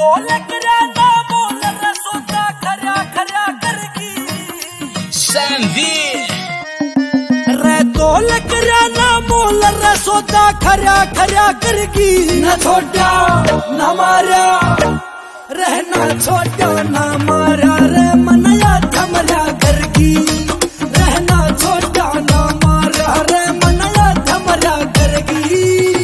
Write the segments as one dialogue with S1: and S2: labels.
S1: ढोलक ना बोल रसोदा खरा खरा करगी
S2: Samvir
S1: रे ढोलक ना बोल रसोदा खरा खरा करगी न छोटा न मारा रहना छोटा न मारा रे मनया थमरा करगी रहना छोटा न मारा रे मनया थमरा करगी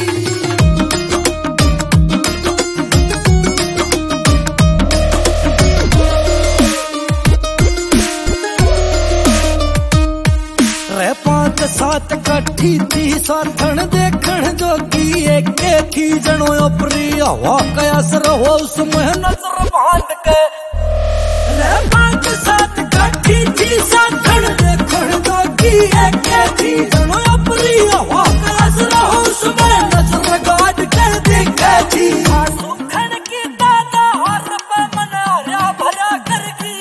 S1: रे 5-7 कट्ठी थी साथण देखण जोगी एक थी जनो अपरी हवा कयास रहो उसमें नजर बांध के रे 5-7 कट्ठी थी साथण देखण जोगी एक थी जनो अपरी हवा कयास रहो उसमें नजर गाड़ के देखे थी सुखन की दादा और पे मन हरा भरा करगी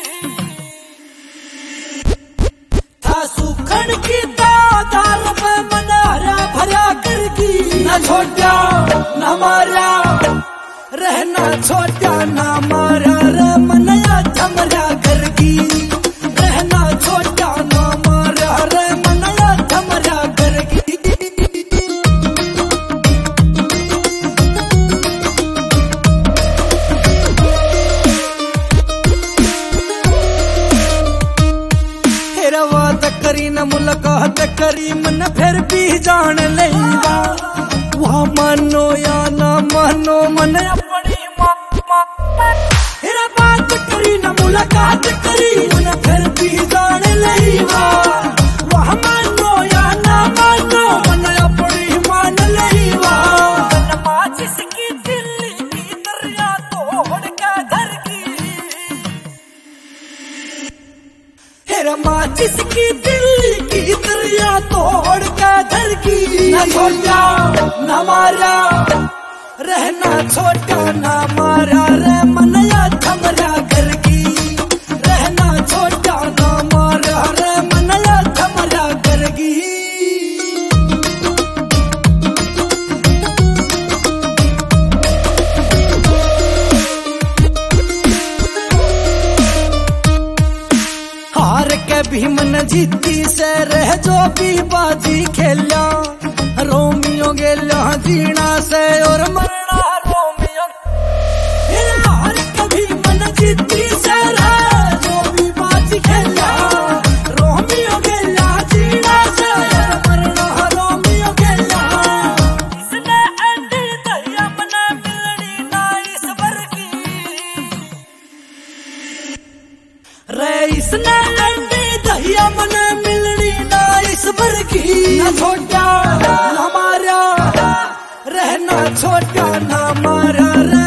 S1: था सुखन की दादार पे मन हरा भरा करगी न छोटा न मारा रहना छोटा न मारा रे मनया थमरा करगी रहना छोटा न मारा रे मनया थमरा करगी बात करी न मुलाकात करी मन फिर भी जान लेगा वहाँ मानो या ना मानो मन अपनी मेरा बात करी न मुलाकात करी मन फिर भी जान लेगा वहाँ मानो या ना मानो मन अपनी मान लेगा जिसकी दिल्ली की दरिया तोड़ के धर की जिसकी दिल्ली की दरिया तोड़ के धर की न छोटा न मारा रहना छोटा न मारा रे मनया थमरा करगी रहना छोटा न मारा रे मनया थमरा करगी हार के भी मन जीती से रह जो भी बाजी खेला रोमियो गेला जीना से और मरना रोमियो हार के भी मन जीती से रह जो भी बाजी खेला रोमियो गेला जीना से और मरना रोमियो गेला इसने अंडी दया मन मिलनी ना इस वर्गी रे इसने अंडी दया मन मिलनी ना इस वर्गी न छोटा न मारा रहना छोटा न मारा रे